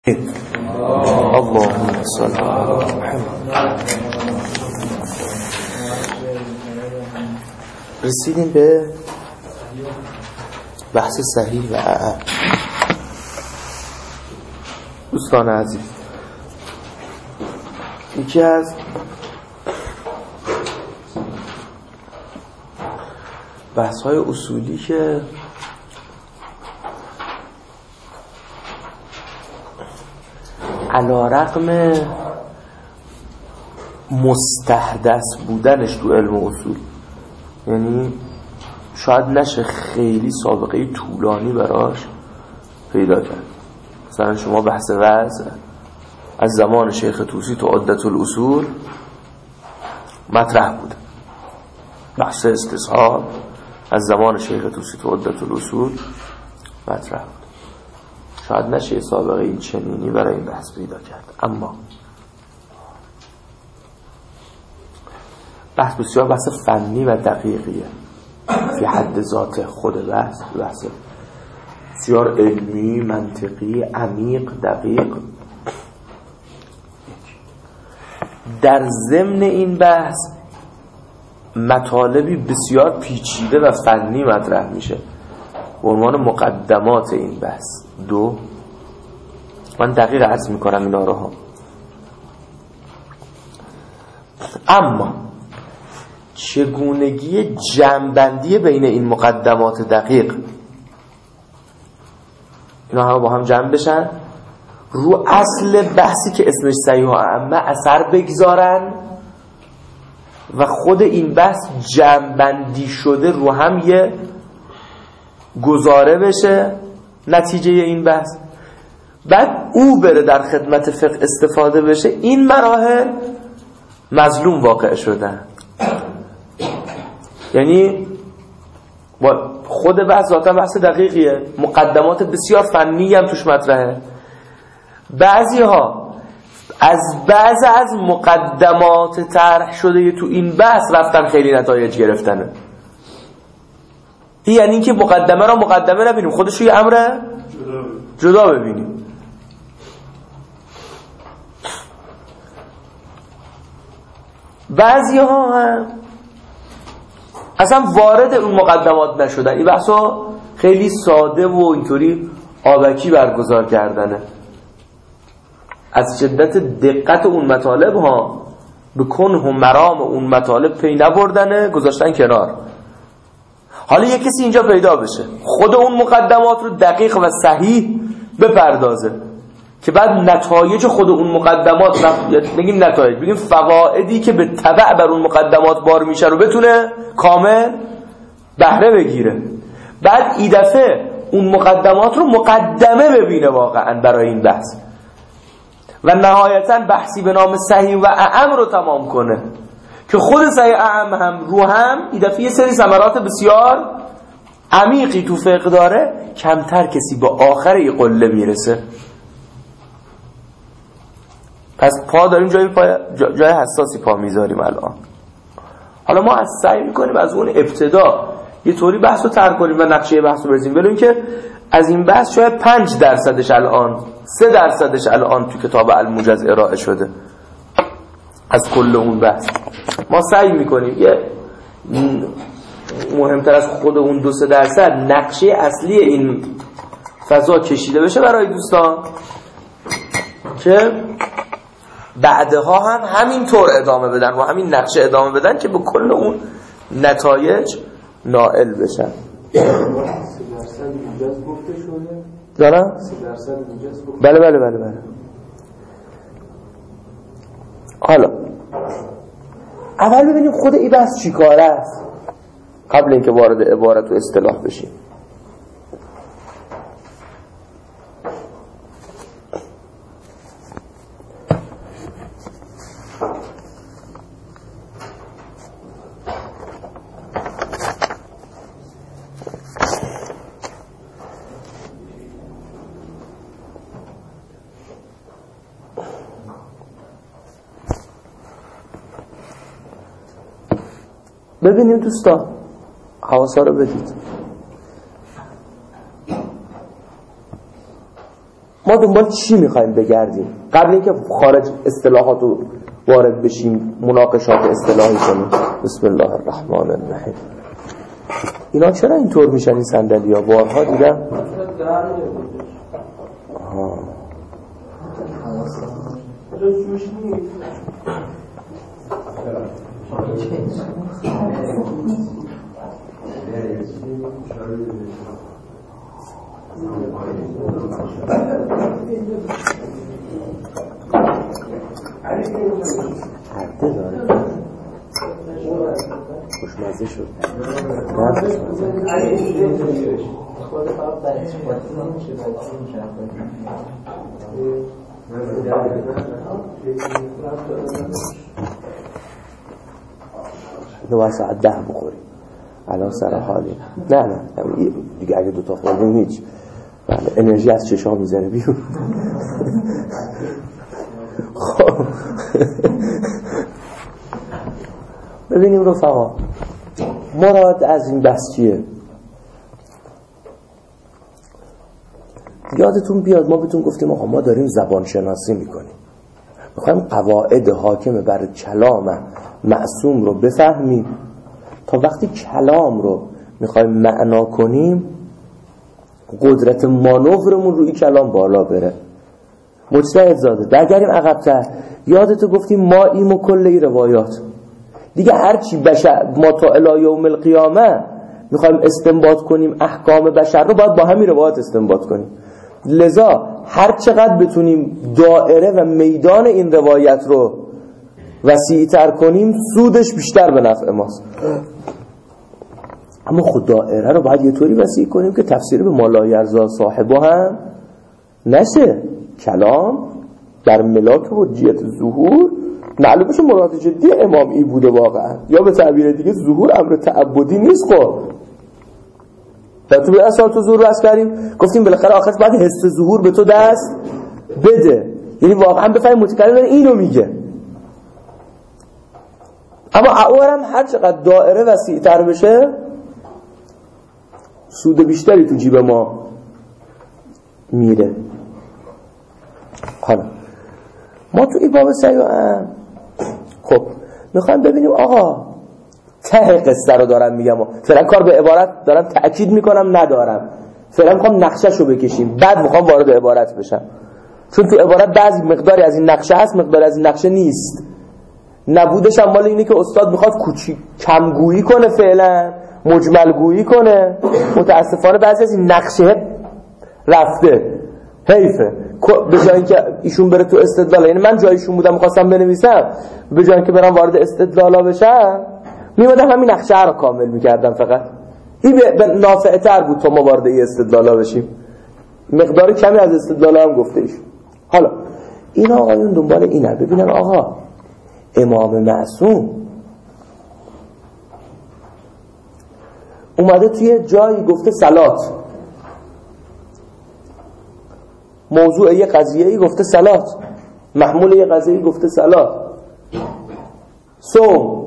اللهم صل علی محمد. رسیدیم به بحث صحیح و اعم. دوستان عزیز، یکی از بحث‌های اصولی که علی‌رغم مستحدث بودنش تو علم اصول، یعنی شاید نشه خیلی سابقه طولانی براش پیدا کرد. مثلا شما بحث وضع از زمان شیخ طوسی تو عدة الاصول مطرح بود، بحث استصحاب از زمان شیخ طوسی تو عدة الاصول مطرح بود. شاید نشه سابقه این چنینی برای این بحث پیدا کرد، اما بحث بسیار بحث فنی و دقیقیه فی حد ذات خود بحث بسیار علمی، منطقی، عمیق، دقیق. در ضمن این بحث مطالبی بسیار پیچیده و فنی مطرح میشه به عنوان مقدمات این بحث. دو، من دقیق عرض میکنم اینا رو ها. اما چگونگی جمع‌بندی بین این مقدمات دقیق، اینا همه با هم جمع بشن رو اصل بحثی که اسمش صحیح و اعم اثر بگذارن و خود این بحث جمع‌بندی شده رو هم یه گزاره بشه نتیجه این بحث، بعد او بره در خدمت فقه استفاده بشه. این مراحل مظلوم واقع شدن. یعنی خود بحث ذاتا بحث دقیقیه، مقدمات بسیار فنی هم توش مطرحه. بعضی ها از مقدمات طرح شده تو این بحث رفتن خیلی نتایج گرفتنه. یعنی اینکه مقدمه را مقدمه نبینیم، خودش یه امر جدا ببینیم. بعضی ها هم اصلا وارد اون مقدمات نشدن، این بحثا خیلی ساده و اینطوری آبکی برگزار کردنه. از شدت دقت اون مطالب ها به کنه و مرام اون مطالب پی نبردنه، گذاشتن کنار. حالا یک کسی اینجا پیدا بشه خود اون مقدمات رو دقیق و صحیح بپردازه که بعد نتایج خود اون مقدمات، نگیم نتایج، بگیم فوائدی که به تبع بر اون مقدمات بار میشه رو بتونه کامل بهره بگیره. بعد این دفعه اون مقدمات رو مقدمه ببینه واقعا برای این بحث و نهایتا بحثی به نام صحیح و اعم رو تمام کنه که خود صحیح اعم هم رو هم این دفعه یه سری ثمرات بسیار عمیقی تو فقه داره. کمتر کسی با آخر این قله میرسه. پس پا داریم جای حساسی پا میذاریم الان. حالا ما سعی میکنیم از اون ابتدا یه طوری بحث رو طرح کنیم و نقشه بحث رو بزنیم، ببینیم که از این بحث شاید 5% الان 3% الان تو کتاب الموجز ارائه شده از کل اون بحث. ما سعی میکنیم یه مهمتر از خود اون 2-3% نقشه اصلی این فضا کشیده بشه برای دوستان که بعدها هم همینطور ادامه بدن و همین نقشه ادامه بدن که به کل اون نتایج نائل بشن. 3% موجز گفته شده؟ دارم؟ 3% موجز گفته؟ بله. حالا اول ببینیم خود این بحث چی کاره است قبل اینکه وارد عبارت و اصطلاح بشیم. ببینیم دوستان، حواسا رو بدید. ما دنبال چی میخوایم بگردیم قبل اینکه خارج اصطلاحات رو وارد بشیم مناقشات اصطلاحی کنیم. بسم الله الرحمن الرحیم. اینا چرا اینطور میشن این صندلی ها؟ بارها دیدم. هرده داره خوشمزه شد. اینو باید ساعت 10 بخوریم الان سر حالی. نه دیگه اگه دوتا خوردیم هیچ انرژی از چشام میزنه بیرون. خب ببینیم رفقا مراد از این بحث چیه؟ یادتون بیاد ما بهتون گفتیم آقا ما داریم زبان شناسی میکنیم، میخوایم قواعد حاکم بر کلام معصوم رو بفهمیم تا وقتی کلام رو میخوایم معنا کنیم قدرت مانورمون روی کلام بالا بره. مجتهد زاده برگردیم عقب‌تر. یادتو گفتیم ما ایم و کلی روایات دیگه هرچی ما تا الی یوم القیامه میخوایم استنباط کنیم احکام بشر رو باید با همین روایات استنباط کنیم. لذا هر چقدر بتونیم دائره و میدان این روایت رو وسیع‌تر کنیم سودش بیشتر به نفع ماست. اما خود دائره رو باید یه طوری وسیع کنیم که تفسیر به مالایرزا صاحبه هم نشه. کلام در ملاک حجیت ظهور معلوم بشه مراد جدی امام ای بوده واقعا، یا به تعبیر دیگه ظهور امر تعبدی نیست. خب تو به اصل تو ظهور رس کردیم گفتیم بالاخره آخرش باید حس ظهور به تو دست بده، یعنی واقعا بفهمی متکلم اینو میگه. اما اورم هر چقدر دائره وسیع‌تر بشه سود بیشتری تو جیب ما میره. حالا ما تو این باب سیاهم خب میخوایم ببینیم آقا ته قصه رو دارم میگم فعلا کار به عبارت دارم تأکید میکنم ندارم، فعلا میخوام نقشه‌ش رو بکشیم بعد میخوام وارد عبارت بشم، چون تو عبارت بعضی مقداری از این نقشه هست مقداری از این نقشه نیست. نبودش هم مال اینه که استاد میخواد کمگویی کنه فعلا مجملگویی کنه، متاسفانه بعضی از این نقشه رفته حیفه. به جای اینکه ایشون بره تو استدلال، یعنی من جایشون بودم می‌خواستم بنویسم، به جای اینکه برام وارد استدلالا بشم میومدم همین نقشه رو کامل می‌کردم. فقط این به نافع‌تر بود تا ما وارد این استدلالا بشیم. مقدار کمی از استدلالا هم گفته ایشون. حالا این آقایون دنبال اینه ببینن آقا امام معصوم اومده توی جایی گفته صلات، موضوع یه قضیه‌ای گفته صلات، محمول یه قضیه‌ای گفته صلات، صوم.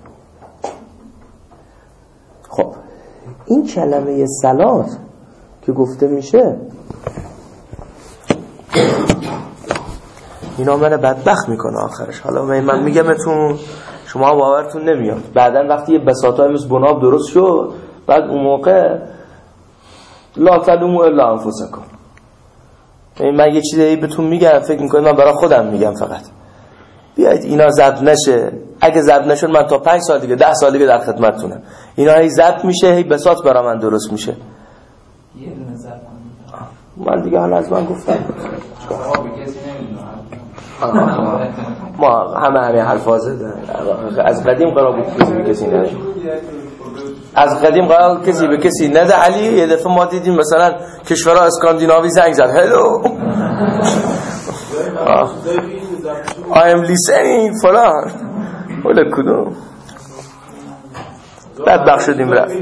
خب این کلمه صلات که گفته میشه اینا من بدبخت میکنه آخرش. حالا من میگمتون شما باورتون نمیاد، بعدن وقتی یه بساطای مثل بناب درست شد بعد اون موقع لا تلوموا الا انفسکم. من یه چیزی بهتون میگم فکر میکنید من برای خودم میگم فقط بیاید اینا ضبط نشه. اگه ضبط نشد من تا 5 سال دیگه 10 سال دیگه در خدمتتونم. اینا هی ضبط میشه هی بساط برای من درست میشه. یه دونه ضبط من دیگه حالا از من گفتم ما همه الفاظه از قدیم قرار بود کسی به کسی نده، از قدیم قرار کسی به کسی نده. علی یه دفعه ما دیدیم مثلا کشورها اسکاندیناوی زنگ زد هلو I am listening فلان ولی کدوم بدبخت شدیم رفت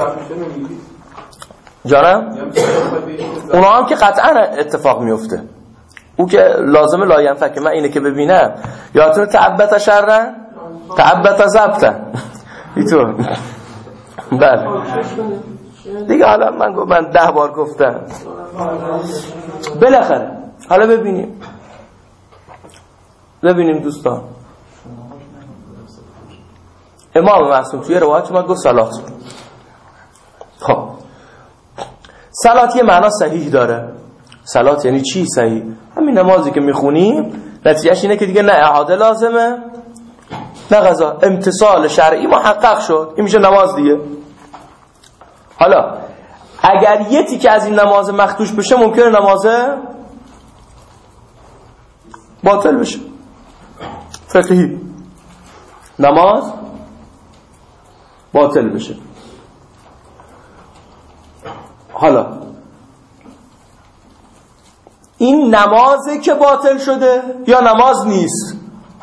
جانم. اونا هم که قطعا اتفاق میفته، او که لازمه لایم فکر من اینه که ببینم یادتون تعبت شرن تعبت زبطن اینطور. بله دیگه حالا من 10 بار گفتم. بالاخره حالا ببینیم دوستان. امام معصوم توی روایت ما گفت صلات. خب صلات یه معنا صحیح داره. صلات یعنی چی صحیح؟ همین نمازی که میخونیم نتیجهش اینه که دیگه نه اعاده لازمه نه قضا، امتصال شرعی محقق شد، این میشه نماز دیگه. حالا اگر یه تیکه از این نماز مخدوش بشه ممکنه نماز باطل بشه. فقهی نماز باطل بشه. حالا این نمازه که باطل شده یا نماز نیست؟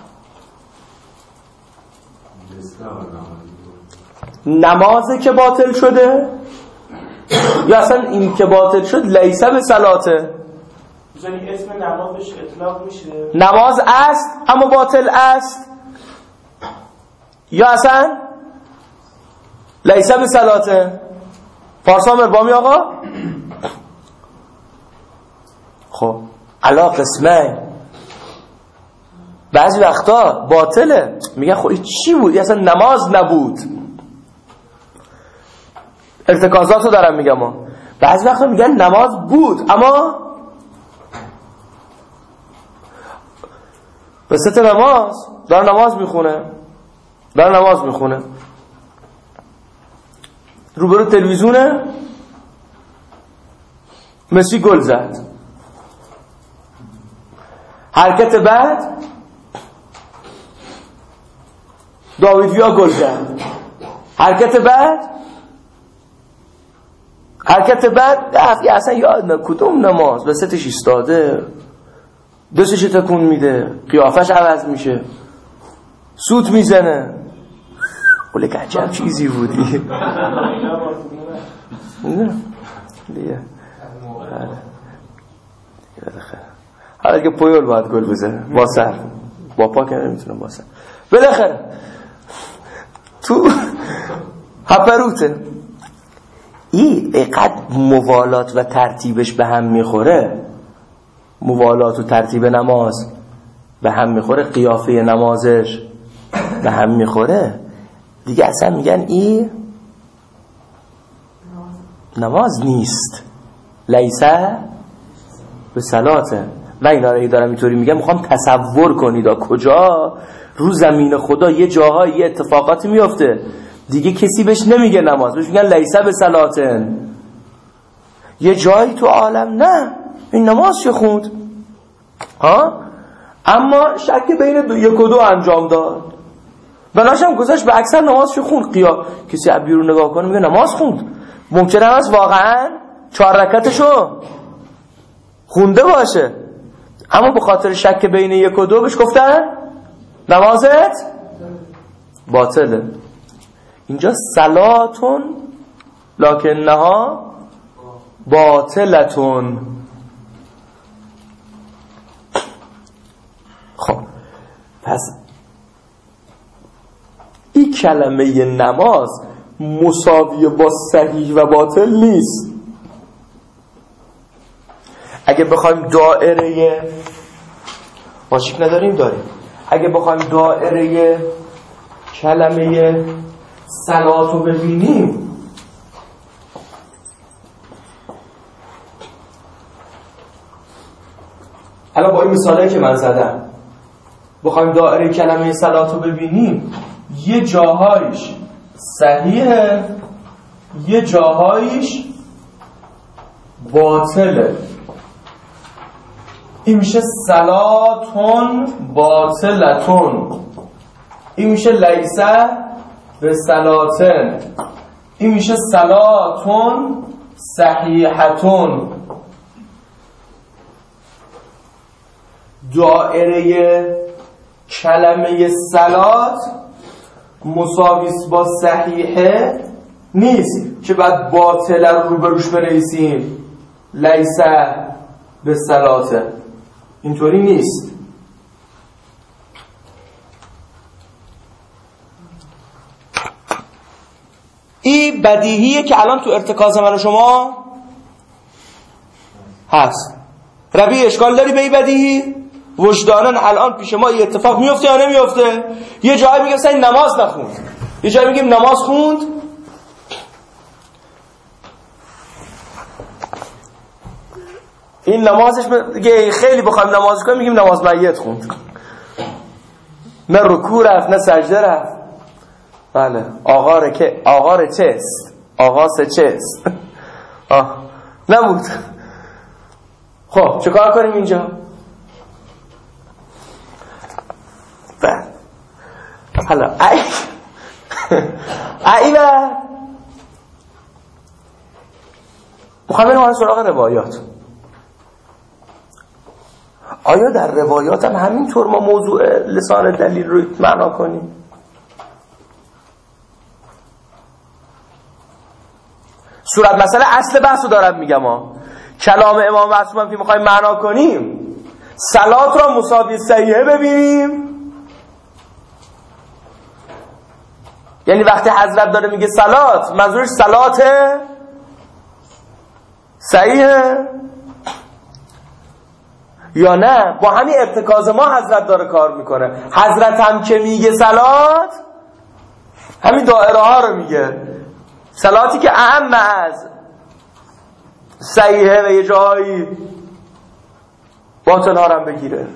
نمازه که باطل شده یا اصلا این که باطل شد لیسه به صلاته؟ یعنی اسم نمازش اطلاق میشه نماز است اما باطل است، یا اصلا لیسه به صلاته؟ پارسا مربامی آقا؟ خب علا قسمه. بعضی وقتا باطله، میگن خب این چی بود؟ این اصلا نماز نبود. ارتکازاتو دارم میگم. بعضی وقتا میگن نماز بود اما به ست نماز داره نماز میخونه روبرو تلویزیونه مسی گل زد، حرکت بعد داوید ویا گل زد، حرکت بعد اصلا یاد نه کدوم نماز به ستش ایستاده، دستش تکون میده، قیافش عوض میشه، سوت میزنه. قوله که عجب چیزی بودی. نه دیگه حالا که پویل باید گل بزنه با سر، با پا که نمیتونه با سر. بالاخره تو هپروته این اقدر موالات و ترتیبش به هم میخوره، موالات و ترتیب نماز به هم میخوره، قیافه نمازش به هم میخوره دیگه، اصلا میگن این نماز نیست، لیسه به صلاته. و اینا رو دارم اینطوری میگم میخوام تصور کنید کجا رو زمین خدا یه جاهای یه اتفاقاتی میفته دیگه کسی بهش نمیگه نماز، بهش میگن لیسه به صلاتن. یه جایی تو عالم نه این نماز چه خوند اما شک بین یک و دو انجام داد، بناشم گذاشت به اکثر نماز چه خوند. کسی از بیرون نگاه کنه میگه نماز خوند، ممکنه هست واقعا 4 رکعتشو خونده باشه اما به خاطر شک بین 1 و 2 بهش گفتن نمازت باطله. اینجا صلاتون لکنها باطلتون. خب پس این کلمه نماز مساوی با صحیح و باطل نیست. اگه بخوایم دایره ماشیک نداریم داریم، اگه بخوایم دایره کلمه صلات رو ببینیم الان با این مثاله که من زدم بخوایم دایره کلمه صلات رو ببینیم یه جاهایش صحیحه یه جاهایش باطله. این میشه صلاتون باطلتون، این میشه لیسه به صلاتن، این میشه صلاتون صحیحتون. دایره کلمه صلات مساویس با صحیحه نیست که بعد باطل رو بروش بنویسیم لیسه به صلاته، اینطوری نیست. این بدیهیه که الان تو ارتکاز من و شما هست. ربی اشکال داری به این بدیهی؟ وجدانن الان پیش ما یه اتفاق میفته یا نمیفته؟ یه جایی میگم مثلا نماز نخوند، یه جایی میگیم نماز خوند. این نمازش دیگه خیلی بخوایم نماز کنیم میگیم نماز میت خوند، نه رکوع رفت نه سجده رفت. بله آغار چست، آغاز چست نبود. خب چه کار کنیم اینجا؟ بله حالا ای و میخوام بریم سراغ روایات. آیا در روایات هم همینطور ما موضوع لسان دلیل رو معنا کنیم؟ صورت مسئله اصل بحث رو دارم میگم کلام امام معصوم هم که میخوایم معنا کنیم صلات را مساوی صحیحه ببینیم. یعنی وقتی حضرت داره میگه صلات منظورش صلات صحیحه یا نه با همین ارتکاز ما حضرت داره کار میکنه. حضرت هم که میگه صلات همین دائره ها رو میگه، صلاتی که اهم از صحیحه و یه جایی باطن ها رو هم بگیره.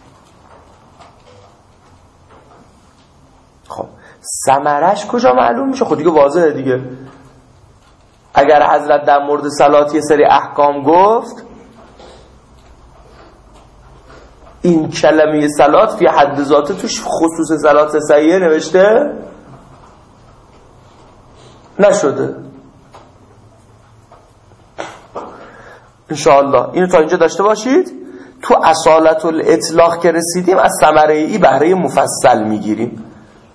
خب ثمرش کجا معلوم میشه؟ خب دیگه واضحه دیگه. اگر حضرت در مورد صلات یه سری احکام گفت، این کلمه صلات فی حد ذاته توش خصوص صلات صحیحه نوشته نشده. انشاءالله اینو تا اینجا داشته باشید. تو اصالت الاطلاق که رسیدیم از ثمره ای بهره مفصل میگیریم.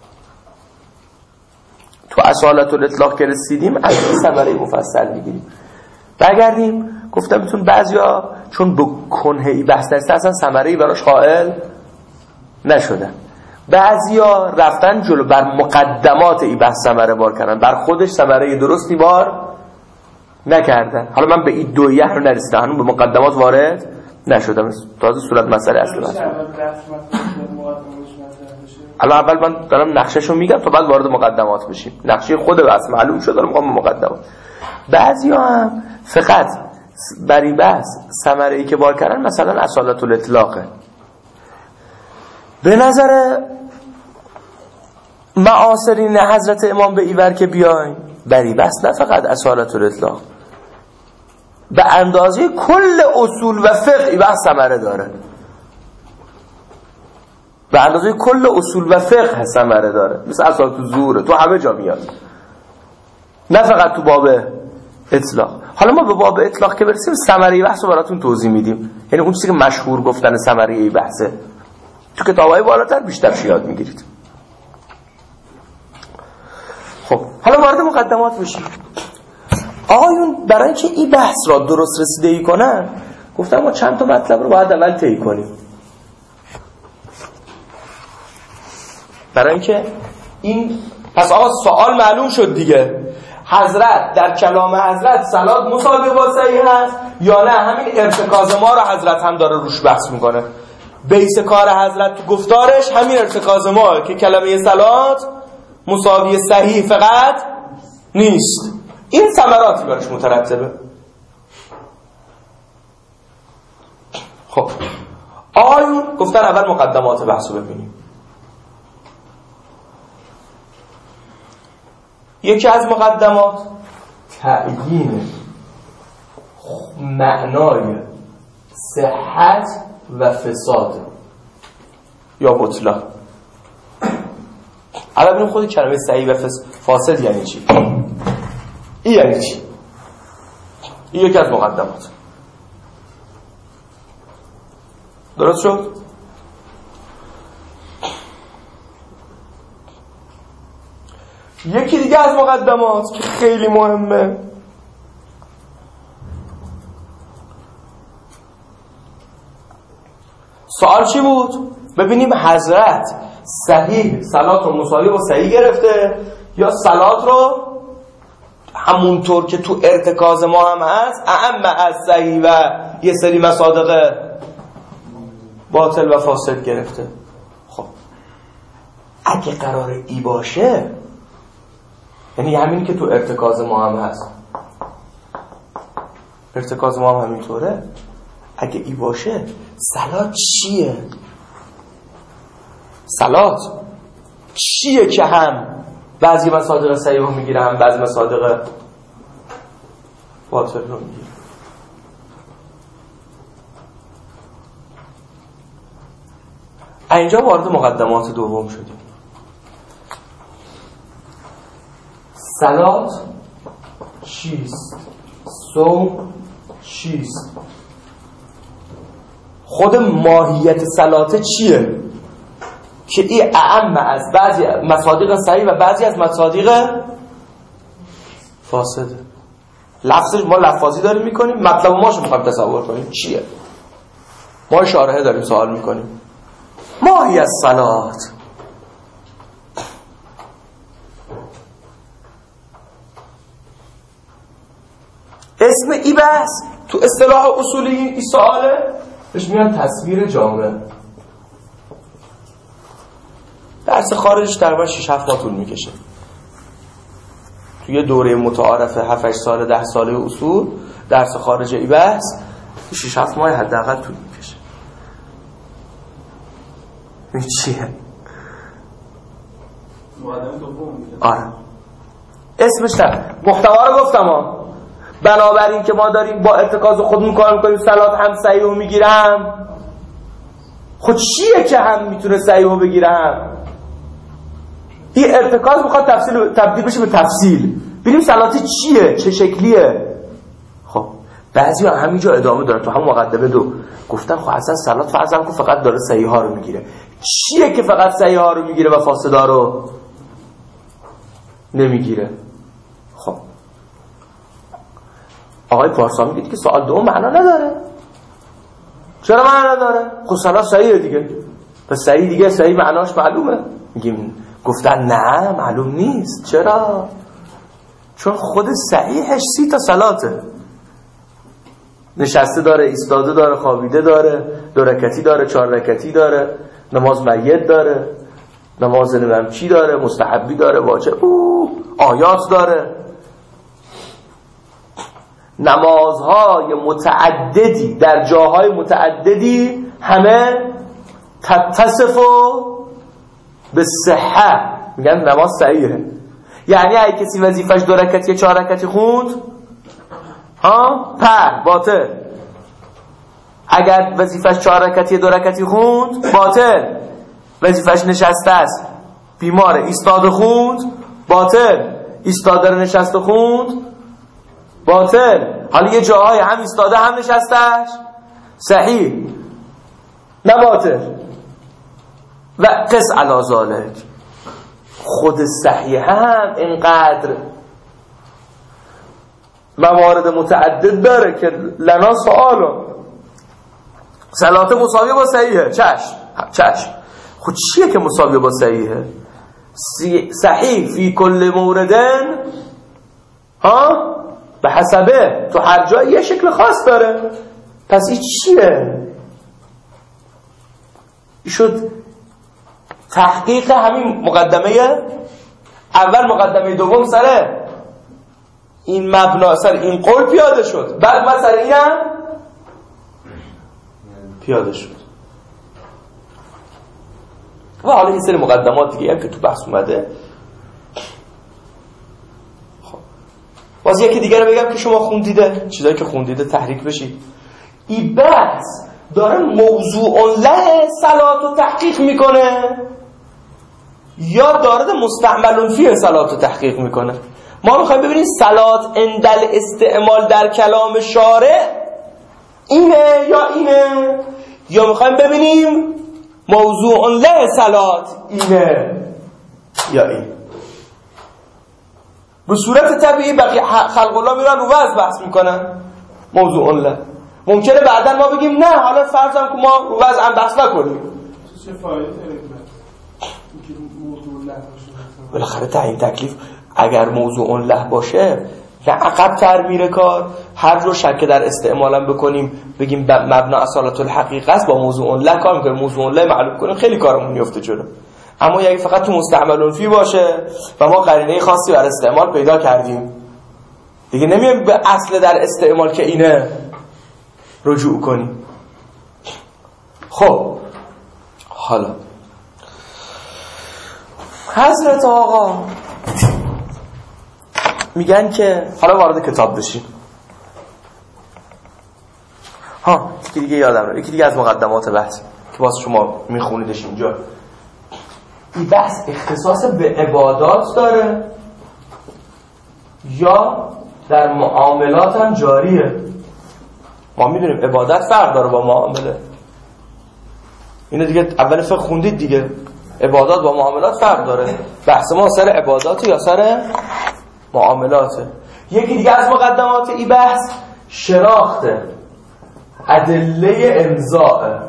تو اصالت الاطلاق که رسیدیم از ثمره مفصل میگیریم. برگردیم گفتم بهتون بعضیا چون به کنهی بحث نرسیدن اصلا ثمره ای براش قائل نشدن. بعضیا رفتن جلو بر مقدمات ای بحث ثمره بار کردن، بر خودش ثمره درستی بار نکردن. حالا من به این دویه رو نرسیدم، هنوز به مقدمات وارد نشدم، تازه صورت مسئله اصل بحث. الان اول من دارم نقشه‌شو میگم تا بعد وارد مقدمات بشیم. نقشه خود بحث معلوم شد، دارم میگم مقدمات. بعضیا هم فقط بری بحث ثمره ای که بار کردن مثلا اصالت الاطلاقه. به نظر معاصرین حضرت امام به ایور که بیاین بری بحث نه فقط اصالت الاطلاق، به اندازه کل اصول و فقه بحث ثمره داره، به اندازه کل اصول و فقه ثمره داره. مثل اصالت الظهور تو همه جا میاد، نه فقط تو باب اطلاق. حالا ما به باب اطلاق که برسیم ثمره بحث رو براتون توضیح میدیم. یعنی اون چیزی که مشهور گفتن ثمره بحثه تو کتاب‌های بالاتر بیشتر یاد میگیرید. خب حالا وارد مقدمات بشیم. آقایون برای اینکه این بحث را درست رسیدگی کنن گفتم ما چند تا مطلب رو باید اول طی کنیم. برای اینکه این پس آقا سوال معلوم شد دیگه، حضرت در کلام حضرت صلات مساوی با صحیح هست یا نه همین ارتکاز ما رو حضرت هم داره روش بحث میکنه. بیس کار حضرت تو گفتارش همین ارتکاز ما که کلمه صلات مساوی صحیح فقط نیست، این ثمراتی برش مترتبه. خب آقایون گفتن اول مقدمات بحث رو ببینیم. یکی از مقدمات تعیین معنای صحت و فساد یا بطلان. اول ببینیم خود کلمه صحیح و فاسد یعنی چی؟ این یعنی چی؟ این یکی از مقدمات. درست شد؟ یکی دیگه از مقدمات که خیلی مهمه سوال چی بود؟ ببینیم حضرت صحیح صلات رو مساوی با صحیح گرفته یا صلات رو همونطور که تو ارتکاز ما هم هست اعم از صحیح و یه سری مصادق باطل و فاسد گرفته. خب اگه قرار ای باشه، یعنی همین که تو ارتکاز ما هم هست، ارتکاز ما هم همینطوره، اگه ای باشه صلات چیه؟ صلات چیه که هم بعضی مصادق صحیح رو میگیره هم بعضی مصادق باطل رو میگیره؟ اینجا وارد مقدمات دوم شدیم. صلات چیست؟ صوم چیست؟ خود ماهیت صلات چیه؟ که این اعم از بعضی مصادیق صحیح و بعضی از مصادیق فاسده. لفظش ما لفاظی داریم میکنیم، مطلب ما شو میخوایم تصور کنیم چیه. ما شارحه داریم سوال میکنیم ماهیت صلات. اسم ای بحث تو اصطلاح اصولی این سواله بهش میگن تصویر جامع. درس خارجش تقریبا 6-7 ماه طول میکشه. توی دوره متعارف 7-8 سال 10 ساله اصول درس خارج ای بحث 6-7 ماه حداقل طول میکشه. این چیه؟ مقدمه دوم. آره اسمش محتوا رو گفتم ها. بنابراین که ما داریم با ارتکاز خودمون کار میکنیم صلات هم صحیح رو میگیرم، خود چیه که هم میتونه صحیح رو بگیرم؟ این ارتکاز میخواد تبدیل بشه به تفصیل. ببینیم صلات چیه، چه شکلیه. خب بعضی ها همینجا ادامه دارن تو همون مقدمه 2 گفتن خب اصلا صلات فرضاً که فقط داره صحیح ها رو میگیره. چیه که فقط صحیح ها رو میگیره و فاسد ها رو نمیگیره؟ خب آقای پارسا میگه که سوال 2 معنا نداره. چرا معنا نداره؟ خب صلات صحیحه دیگه. پس صحیح دیگه، صحیح معناش معلومه. میگیم گفتن نه معلوم نیست. چرا؟ چون خود صحیحش 30 تا صلاته. نشسته داره، ایستاده داره، خوابیده داره، 2 رکعتی داره، 4 رکعتی داره، نماز میت داره، نماز چی داره، مستحبی داره، واجب، آیات داره. نمازهای متعددی در جاهای متعددی همه تتصفو به صحه، میگن نماز صحیحه. یعنی اگه کسی وظیفش 2 رکعتی 4 رکعتی خوند باطل. اگر وظیفش 4 رکعتی 2 رکعتی خوند باطل. وظیفش نشسته است بیماره ایستاده خوند باطل. ایستاده نشسته خوند باطل. حالا یه جاهای هم ایستاده هم نشستهش صحیح نه باطل. و قس علی ذالک خود صحیح هم اینقدر موارد متعدد داره که لنا سوالو صلات مساویه با صحیحه. چشم خود چیه که مساویه با صحیحه؟ صحیح فی کل موردن به حسبه تو هر جای یه شکل خاص داره. پس این چیه؟ این شد تحقیق همین مقدمه اول. مقدمه دوم سر این مبنا، سر این قول پیاده شد. بعد ما سر اینم پیاده شد. و حالا این سری مقدمات دیگه هم که تو بحث اومده. خب باز یکی دیگه رو بگم که شما خوندیده، چیزایی که خوندیده تحریک بشید. این بحث داره موضوع له صلات رو تحقیق میکنه یا داره مستعمل فیه صلات رو تحقیق میکنه؟ ما میخوایم ببینیم صلات اندل استعمال در کلام شارع اینه یا اینه، یا میخوایم ببینیم موضوع له صلات اینه یا این. به صورت طبیعی بقیه خلق الله میرن رو وضع بحث میکنن موضوع له. ممکنه بعدا ما بگیم نه حالا فرضاً که ما رو وضع هم بحث نکنیم. چه فایده داره اینکه موضوع له باشه؟ بالاخره تعیین تکلیف اگر موضوع له باشه که عقب‌تر میره کار. هر جور شک در استعمالم بکنیم بگیم مبنا اصالت الحقیقه است، با موضوع له کار میکنیم، موضوع له معلوم کنیم، خیلی کارمون میفته جلو. اما اگه فقط تو مستعمل فی باشه و ما قرینه خاصی برای استعمال پیدا کردیم، دیگه نمیایم به اصل در استعمال که اینه رجوع کنیم. خب حالا حضرت آقا میگن که حالا وارد کتاب بشیم. یکی دیگه یادم رفت، یکی دیگه از مقدمات بحث که باز شما میخونیدش اینجا. این بحث اختصاص به عبادات داره یا در معاملات هم جاریه؟ ما میدونیم عبادت فرق داره با معامله. اینو دیگه اول فقه خوندید دیگه. عبادات با معاملات فرق داره. بحث ما سر عبادات یا سر معاملاته. یکی دیگه از مقدمات این بحث شناخته ادله امضاء.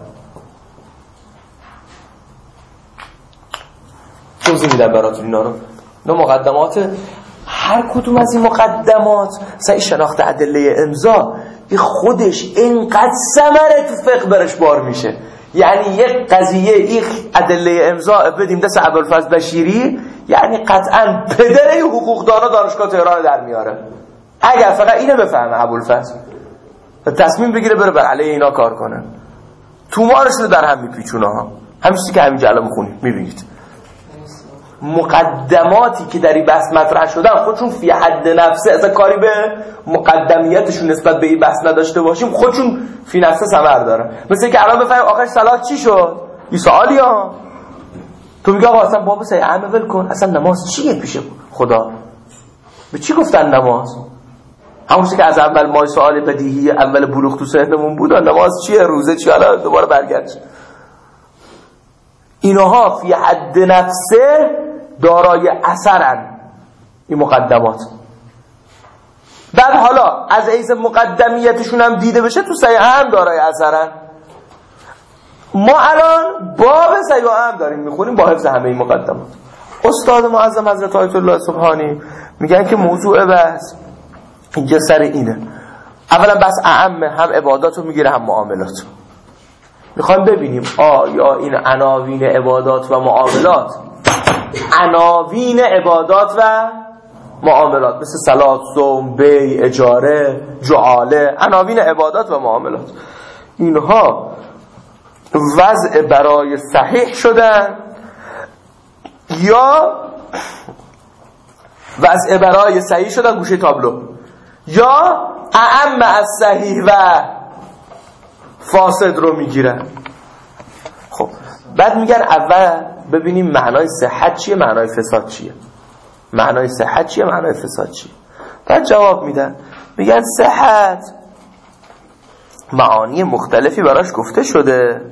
توضیح میدم براتون اینا رو. اینا مقدمات. هر کدوم از این مقدمات سعی شناخت ادله امضاء این خودش اینقدر ثمره تو فقه برش بار میشه. یعنی یک قضیه این ادله امضاء بدیم دست ابوالفضل بشیری، یعنی قطعا پدر حقوقدانا دانشگاه تهران در میاره. اگر فقط اینو بفهمه ابوالفضل و تصمیم بگیره بره بر علیه اینا کار کنه، تومارش رو در هم میپیچونه ها. همین چیزی که همینجا الان میخونید میبینید. مقدماتی که در این بحث مطرح شدن خودشون فی حد نفسه، اصلا کاری به مقدمیتشون نسبت به این بحث نداشته باشیم، خودشون فی نفسه ثمر داره. مثل که الان بفهمیم آخرش صلات چی شد؟ این سوالی ها. تو میگه آقا اصلا باب سعی عمه ول کن، اصلا نماز چیه پیش خدا؟ به چی گفتن نماز؟ همون چیزی که از اول ما سوال بدیهی اول بلوغ تو ذهنمون بود، نماز چیه، روزه چیه، حالا دوباره برگشت. اینها فی حد نفسه دارای اثرن این مقدمات. بعد حالا از حیث مقدمیتشون هم دیده بشه تو سیعه هم دارای اثرن. ما الان باب سیعه هم داریم میخونیم با حفظ همه این مقدمات. استاد معظم حضرت آیت الله سبحانی میگن که موضوع بحث اینجا سر اینه. اولا بحث اعمه، هم عباداتو میگیره هم معاملاتو. میخوایم ببینیم آیا این عناوین عبادات و معاملات، عناوین عبادات و معاملات مثل صلات، صوم، بیع، اجاره، جعاله، عناوین عبادات و معاملات، اینها وضع برای صحیح شدن یا وضع برای صحیح شدن گوشه تابلو، یا اعم از صحیح و فاسد رو میگیرن. خب بعد میگن اول ببینیم معنای صحت چیه، معنای فساد چیه. معنای صحت چیه، معنای فساد چیه. بعد جواب میدن، میگن صحت معانی مختلفی براش گفته شده.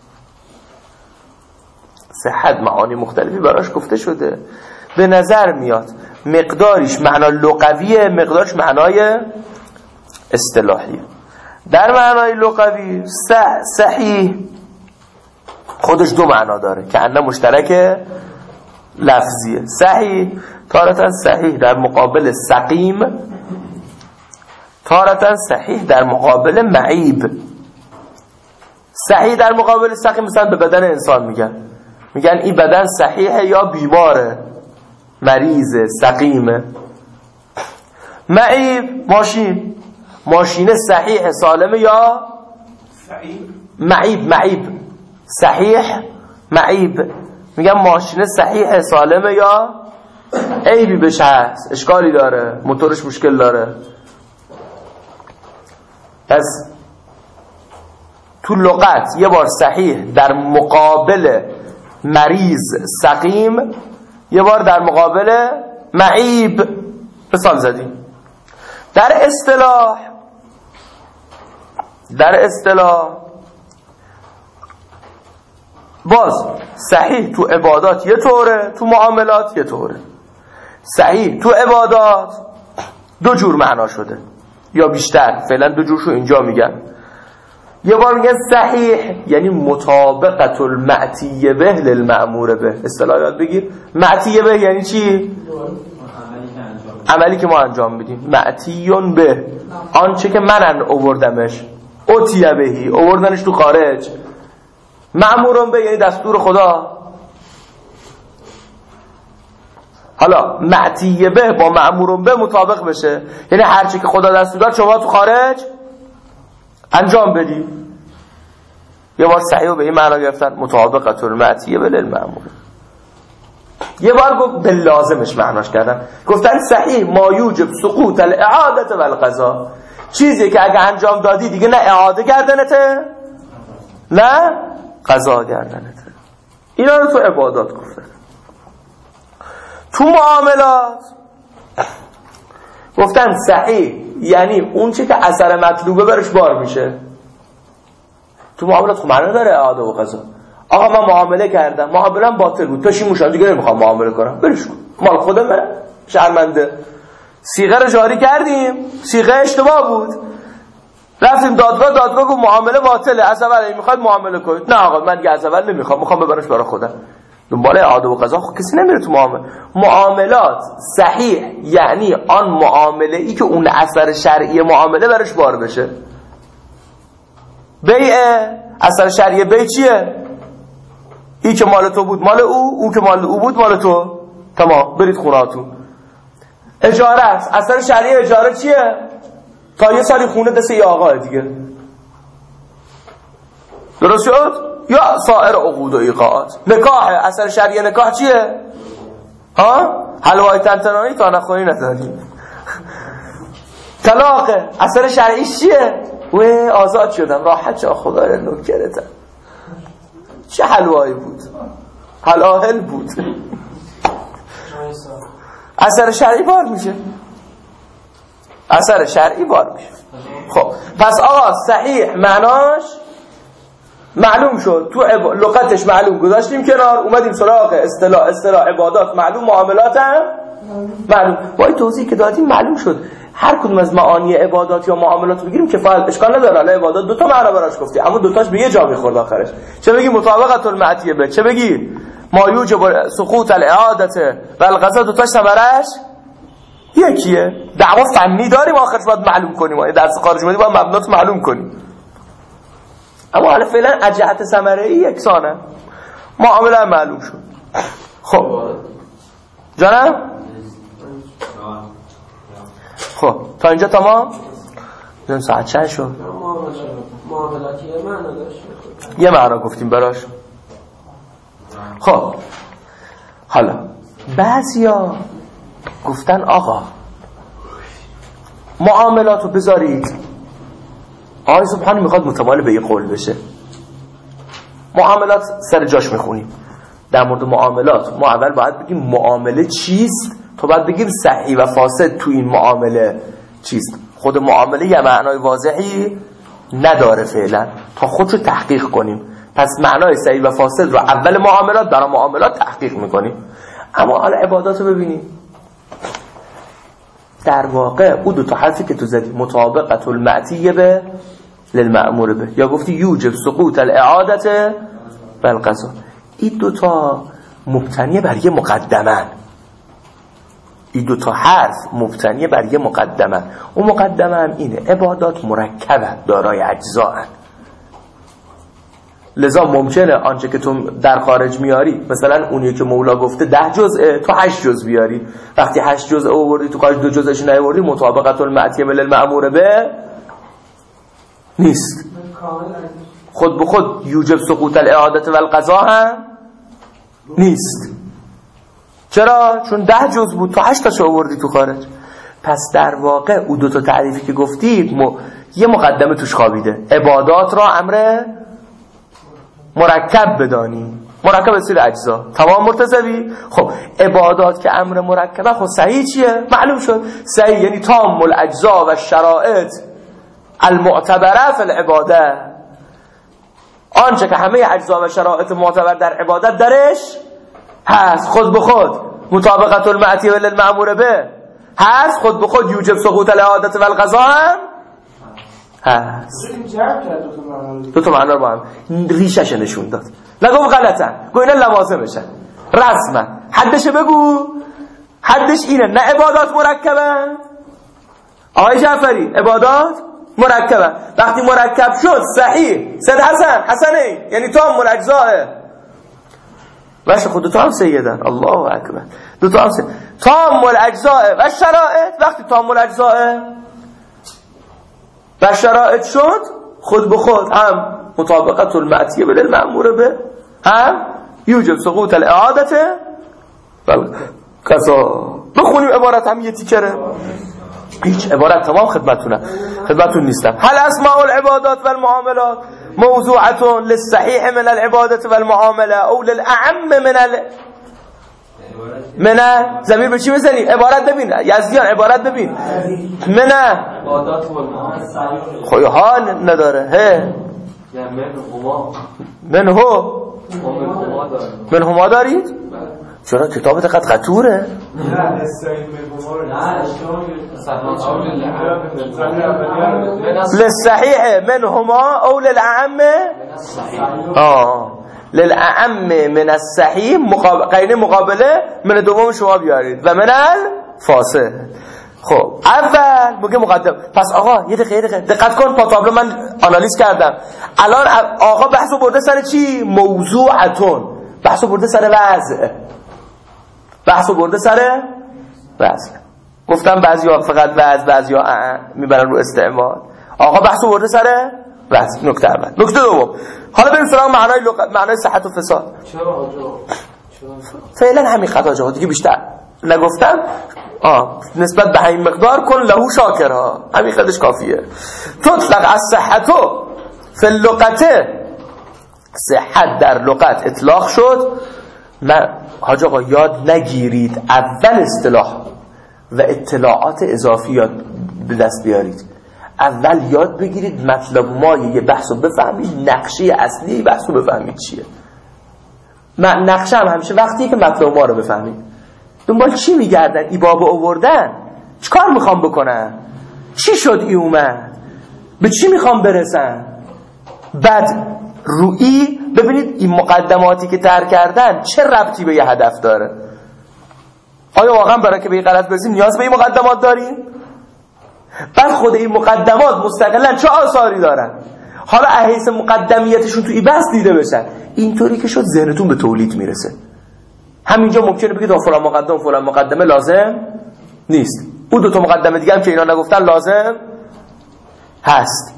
صحت معانی مختلفی براش گفته شده. به نظر میاد مقداریش معنا لغویه، مقدارش معنای اصطلاحیه. در معنای لغوی صحیح خودش دو معنا داره که انه مشترک لفظیه. صحیح تارتا صحیح در مقابل سقیم، تارتا صحیح در مقابل معیب. صحیح در مقابل سقیم مثلا به بدن انسان میگن این بدن صحیحه یا بیماره، مریضه، سقیمه. معیب ماشین صحیح سالمه یا معیب صحیح معیب. میگن ماشین صحیح سالمه یا عیبی بهش هست، اشکالی داره، موتورش مشکل داره. پس تو لغت یه بار صحیح در مقابل مریض سقیم، یه بار در مقابل معیب مثال زدیم. در اصطلاح باز صحیح تو عبادات یه طوره، تو معاملات یه طوره. صحیح تو عبادات دو جور معنا شده یا بیشتر، فعلا دو جورشو اینجا میگن. یه بار میگن صحیح یعنی مطابقت المعتیه به للمأمور به. اصطلاح یاد بگیر. معتیه به یعنی چی؟ عملی که ما انجام میدیم. معتیون به آنچه که من آوردمش، اتیه بهی آوردنش تو خارج. مأمورون به یعنی دستور خدا. حالا معتیه به با مأمورون به مطابق بشه، یعنی هرچی که خدا دستور داد شما تو خارج انجام بدی. یه بار صحیح به این معنا گرفتن مطابقت المعتیه به للمأمور. یه بار گفت به لازمش معناش کردن، گفتن صحیح ما یوجب سقوط الاعاده و القضا، چیزی که اگه انجام دادی دیگه نه اعاده گردنته نه قضا گردنته. اینا رو تو عبادات گفتن. تو معاملات گفتن صحیح یعنی اون چی که اثر مطلوبه برش بار میشه. تو معاملات خب معنی داره اعاده و قضا. آقا من معامله کردم، معامله‌ام باطل بود، پشیمون شدم دیگه نمیخوام معامله کنم، برش کن، مال خودمه، شرمنده. صیغه رو جاری کردیم، صیغه اشتباه بود، رفتیم دادگاه گفت معامله باطله، از اول میخواید معامله کنید. نه آقا من دیگه از اول نمیخوام، میخوام ببرش برای خودم. دنبال اعاده و قضا خب کسی نمیره تو معاملات. صحیح یعنی آن معامله ای که اون اثر شرعی معامله برش بار بشه. بیع اثر شرعی بیع چیه؟ ای که مال تو بود مال او که مال او بود مال تو. تمام، برید خونهاتون. اجاره است، اثر شرعی اجاره چیه؟ تا یه سالی خونه دست یه آقاه دیگه. درست شد؟ یا سایر عقود و ایقاعات. نکاح، اثر شرعی نکاح چیه؟ ها؟ حلوای تنتنانی تا نخوری نداریم. طلاق، اثر شرعی چیه؟ آزاد شدم، راحت شد، خدای نوکرتم. چه حلوایی بود؟ حلاهل بود. اثر شرعی بار میشه. اثر شرعی بار میشه. خب پس آقا صحیح معناش معلوم شد، تو لغتش معلوم گذاشتیم کنار، اومدیم سراغ اصطلاح عبادات معلوم، معاملات هم معلوم. با این توضیح که دادیم معلوم شد هر کدوم از معانی عبادات یا معاملات رو بگیریم کفایت اشکال نداره. الان عبادات دو تا معنا براش گفتی، اما دو تاش به یه جا میخورد آخرش. چه بگی مطابقت المعتیه به، چه بگی ما یوجب سقوط الاعاده و القضا، دو تاش ثمرش یکیه. دعوا فنی داریم آخرش باید معلوم کنیم، ما درس خارج اومدی باید مبنات معلوم کنیم. اما حالا فعلا از جهت ثمره یکسانه، معامله معلوم شد. خب جانم خب تا اینجا تمام. ساعت چند شد؟ معاملاتی یه معنا داشت، یه معنا گفتیم براش. خب حالا بعضیا گفتن آقا معاملاتو بذارید، آقای سبحانی میخواد متمال به یه قول بشه. معاملات سر جاش میخونیم. در مورد معاملات ما اول باید بگیم معامله چیست، تو باید بگیم صحیح و فاسد تو این معامله چیست. خود معامله یه معنای واضحی نداره فعلا، تا خودشو تحقیق کنیم. پس معنای صحیح و فاسد رو اول معاملات برای معاملات تحقیق میکنیم. اما حالا عبادات رو ببینیم. در واقع او دو تا حرفی که تو زدی، مطابقت المعتیه به للمأمور به، یا گفتی یوجب سقوط الاعاده و القضا، این دو تا مبتنی بر یه مقدمه. این دو تا حرف مبتنی بر یه مقدمه. اون مقدمه هم اینه عبادات مرکبه، دارای اجزاء. لذا ممکنه آنچه که تو در خارج میاری، مثلا اونی که مولا گفته 10 جزء تو 8 جزء بیاری. وقتی 8 جزء آوردی تو خارج 2 جزءش نیاوردی، مطابقت المعتیه به للمأمور به نیست. خود به خود یوجب سقوط الاعاده و القضا هم نیست. چرا؟ چون 10 جزء بود تو 8 تاشو آوردی تو خارج. پس در واقع او دو تا تعریفی که گفتید یه مقدمه توش خوابیده. عبادات را امر مرکب بدانی، مرکب سیر اجزا. تمام مرتضوی؟ خب عبادات که امر مرکبه، خب صحیح چیه؟ معلوم شد. صحیح یعنی تام الاجزا و شرائط المعتبره فی العباده، آنچه که همه اجزا و شرایط معتبر در عبادت درش هست. خود به خود مطابقت المعتیه للمأمور به هست، خود به خود یوجب سقوط الاعاده و القضا هم هست. دو تا معنا رو با هم ریشش نشون داد. نگو غلطن، گو اینا لوازمشن، رسما حدش بگو حدش اینه، نه عبادات مرکبن. آقای جعفری عبادات مرکبن. وقتی مرکب شد صحیح، سید حسن حسنین، یعنی تام الاجزاء. باشه خود تو هم سیدن، الله اکبر، دو تا هم سید تام الاجزاء و شرائط. وقتی تام الاجزاء و شرائط شد، خود به خود هم مطابقت المعتیه به المأمور به، هم یوجب سقوط الاعاده. کسا بخونیم عبارت هم یه تیکره، هیچ عبارت تمام خدمتون نیستم. هل اسماء العبادات والمعاملات موضوعة للصحيح من العبادة والمعاملة او للأعم من زمیر به چی بزنی؟ عبارت ببین یزدیان، عبارت ببین من عبادات و معاملات خویها نداره هه من هما دارید؟ چرا کتابت قد خطوره؟ للصحيح منهما او للأعم للأعم من الصحيح قرینه مقابله من دوم شما بیارید و من الفاسد. خب اول بگه مقدم. پس آقا یه دقیقه دقت کن، تا تابلو من آنالیز کردم. الان آقا بحثو برده سر چی؟ موضوعتون. بحثو برده سر وضع. بحثو برده سر وضع. گفتم بعضیا فقط وضع، بعضیا میبرن رو استعمال. آقا بحثو برده سر وضع. نکته اول. نکته دوم، حالا بریم سراغ معنای صحت و فساد. فعلا همین خطا جا دیگه بیشتر نگفتم. نسبت به همین مقدار کن لهو شاکرها، همین قدرش کافیه. تطلق از صحتو فی اللغت، صحت در لغت اطلاق شد. حاج آقا یاد نگیرید اول اصطلاح و اطلاعات اضافی یاد به دست بیارید. اول یاد بگیرید مطلب ما یه بحثو بفهمید، نقشه اصلی بحثو بفهمید چیه. نقشه هم همیشه وقتیه که مطلب ما رو بفهمید. دنبال چی میگردن؟ ای بابا آوردن، چیکار میخوام بکنن؟ چی شد ای اومد؟ به چی میخوام برسن؟ بعد روئی ببینید این مقدماتی که تر کردن چه ربطی به یه هدف داره. آیا واقعا برای که به این غرض برسیم نیاز به این مقدمات داریم؟ بعد خود این مقدمات مستقلا چه آثاری دارن؟ حالا احیث مقدمیتشون تو این بحث دیده بشن. اینطوری که شد ذهنتون به تولید میرسه. همینجا ممکنه بگید فلان مقدم فلان مقدمه لازم نیست، اون دو تا مقدمه دیگه هم که اینا نگفتن لازم هست.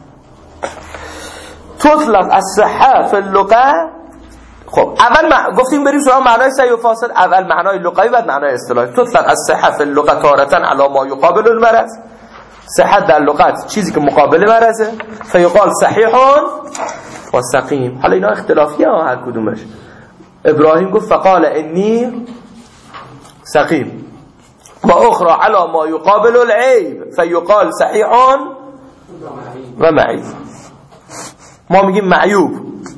تطلق الصحه فی اللغه. خب اول گفتیم بریم سراغ معنای صحیح و فاسد. اول معنای لغوی بعد معنای اصطلاحی. تطلق الصحه فی اللغه تارة علی ما یقابل المرض. صحت در لغت چیزی که مقابل مرضه. فیقال صحیح و سقیم. حالا اینا اختلافیه هر کدومش. ابراهیم گفت فقال انی سقیم و اخرى علی ما یقابل العیب فیقال صحیح و معیب. ما میگیم معیوب،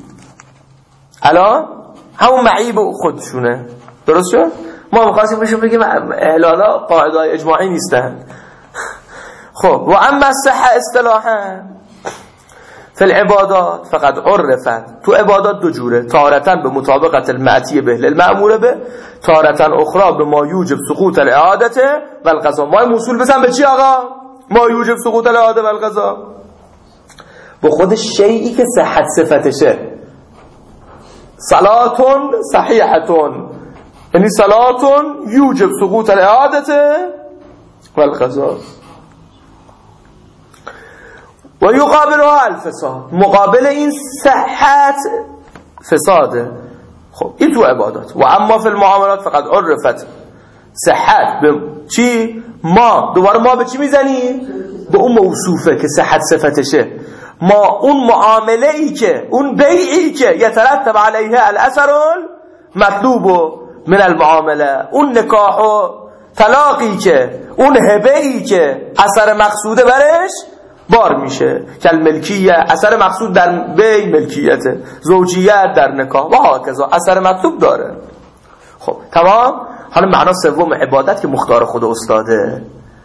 الان همون معیب خودشونه. درست شد؟ ما میخواستیم بهشون بگیم اعلالا قاعده اجماعی نیستن. خب و اما الصحه اصطلاحا فی العبادات فقد عرفت. تو عبادات دو جوره، تارة به مطابقت المعتی به للمأمور به، تارة اخرى به ما یوجب سقوط الاعاده و القضا. ما موصول بزن به چی آقا؟ ما یوجب سقوط الاعاده و القضا، به خود شیئی که صحت صفتشه. صلاتون صحیحتون، یعنی صلاتون یوجب سقوط الاعاده و القضا. و یقابلها الفساد، مقابل این صحت فساده. خب این تو عبادات. و اما فی المعاملات فقط عرفت صحت به چی؟ ما دوباره ما به چی میزنیم؟ به اون موصوفه که صحت صفتشه. ما اون معامله ای که اون بیعی که یترتب علیه الاثر مطلوب من المعامله، اون نکاح و طلاقی که اون هبه ای که اثر مقصوده برش بار میشه، کل ملکیه اثر مقصود در بی ملکیته، زوجیت در نکاح و هاکذا اثر مطلوب داره. خب تمام. حالا معنا سوم عبادت که مختار خود استاده.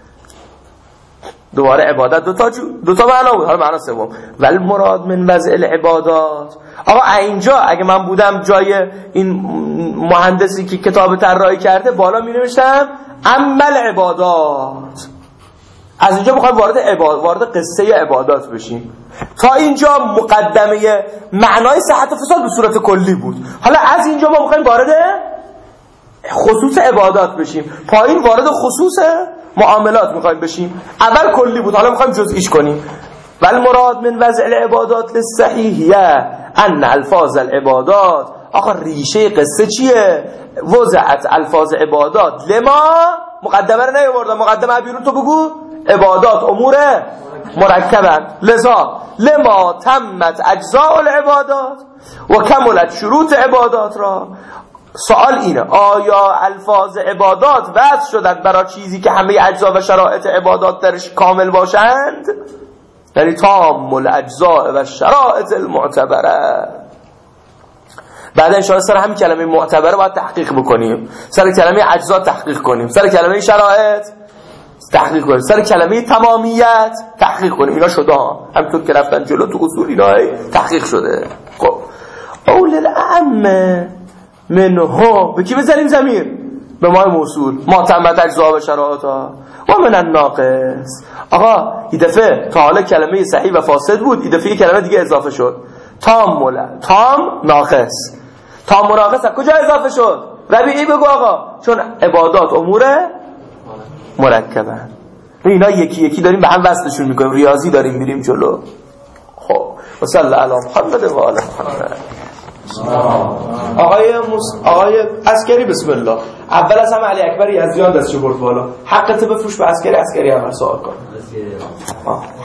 دوباره عبادت دو تا معنا بود. حالا معنا سوم ول مراد من وضع العبادات. آقا اینجا اگه من بودم جای این مهندسی که کتاب طراحی کرده بالا می نوشتم عمل عبادات. از اینجا میخوایم وارد قصه عبادات بشیم. تا اینجا مقدمه معنای صحت فساد به صورت کلی بود. حالا از اینجا ما میخوایم وارد خصوص عبادات بشیم. پایین وارد خصوص معاملات میخوایم بشیم. اول کلی بود، حالا میخوایم جزئیش کنیم. والمراد من وضع العبادات للصحیحیه ان الفاظ العبادات. آخه ریشه قصه چیه؟ وضعت الفاظ عبادات لما مقدمه رو نیاوردم، مقدمه بیرون تو بگو عبادات امور مرکبن، لذا لما تمت اجزاء العبادات و کملت شروط عبادات را. سوال اینه آیا الفاظ عبادات وضع شدن برای چیزی که همه اجزا و شرایط عبادات درش کامل باشند؟ یعنی تام الاجزاء و شرایط المعتبره. بعد ان شاء الله سر همین کلمه معتبره باید تحقیق بکنیم، سر کلمه اجزا تحقیق کنیم، سر کلمه شرایط تحقیق کنیم، سر کلمه تمامیت تحقیق کنیم. اینا شده ها، همونطور که رفتن جلو تو اصول اینا تحقیق شده. خب اول الامه منه به کی بزنیم ضمیر؟ به ما موصول ما تمت اجزا و شرایطها و من الناقص. آقا این دفعه تا حالا کلمه صحیح و فاسد بود، این دفعه کلمه دیگه اضافه شد، تام ناقص. تام و ناقص کجا اضافه شد؟ ربیعی بگو آقا، چون عبادات امور مرکبه. اینا یکی یکی داریم به هم وصلشون میکنیم، ریاضی داریم میریم جلو. خب و صلی علی محمد و آل محمد. آقای عسکری بسم الله. اول از همه علی اکبر یزدیان دستشو برد بالا. حقت بفروش به عسکری، عسکری اول سوال کن.